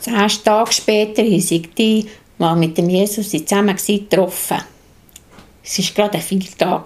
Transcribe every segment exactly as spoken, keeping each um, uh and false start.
Zehn Tage später haben sich die mal mit dem Jesus zusammen getroffen. Es war gerade ein Feiertag.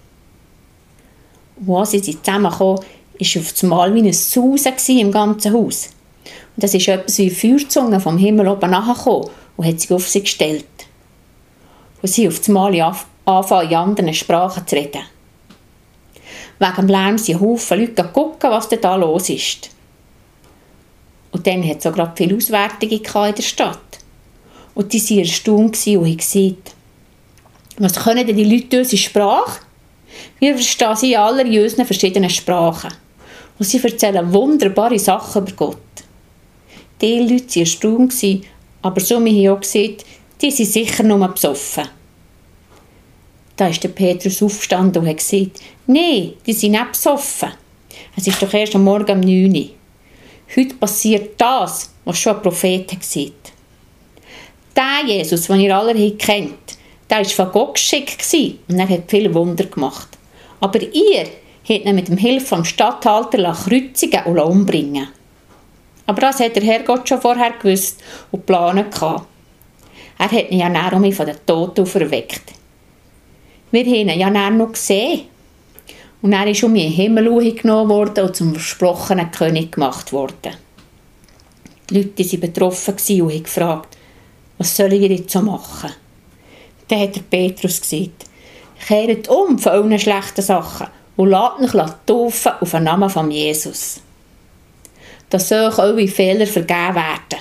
Und als sie zusammenkamen, war auf einmal wie ein Sausen im ganzen Haus. Und das ist etwas wie Feuerzungen vom Himmel oben nachgekommen und hat sich auf sie gestellt. Und sie auf einmal anfangen, in anderen Sprachen zu reden. Wegen dem Lärm sind Haufen Leute gucken, was da los ist. Und dann hat es auch gerade viele Auswärtige in der Stadt. Und die waren erstaunt und haben gesagt, was können denn die Leute unsere Sprache? Wir verstehen sie alle in unseren verschiedenen Sprachen. Und sie erzählen wunderbare Sachen über Gott. Die Leute waren erstaunt, aber so wie auch gesagt, die sind sicher nur besoffen. Da ist der Petrus aufgestanden und hat gesagt, nein, die sind nicht besoffen. Es ist doch erst am Morgen um neun Uhr. Heute passiert das, was schon ein Prophet hat gesagt. Der Jesus, den ihr alle kennt, der war von Gott geschickt und er hat viele Wunder gemacht. Aber ihr habt ihn mit dem Hilfe des Statthalters kreuzigen und umbringen. Aber das hat der Herrgott schon vorher gewusst und geplant gehabt. Er hat ihn ja näher von den Toten auferweckt. Wir haben ihn ja näher noch gesehen. Und er ist um in den Himmel genommen worden und zum versprochenen König gemacht worden. Die Leute waren betroffen und haben gefragt, was sollen wir jetzt so machen? Dann hat der Petrus gesagt, kehrt um von allen schlechten Sachen und lasst euch taufen auf den Namen von Jesus. Dass euch eure Fehler vergeben werden.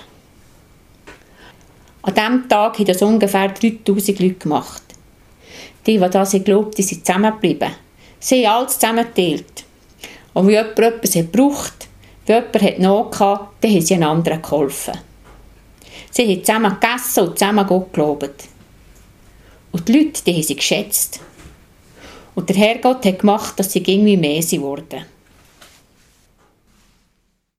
An diesem Tag haben das ungefähr dreitausend Leute gemacht. Die, die das glaubt, die sind zusammengeblieben. Sie haben alles zusammengeteilt. Und wenn jemand etwas gebraucht, wenn jemand Not hatte, dann haben sie einen anderen geholfen. Sie haben zusammen gegessen und zusammen Gott gelobt. Und die Leute, die haben sie geschätzt. Und der Herrgott hat gemacht, dass sie irgendwie mehr wurden.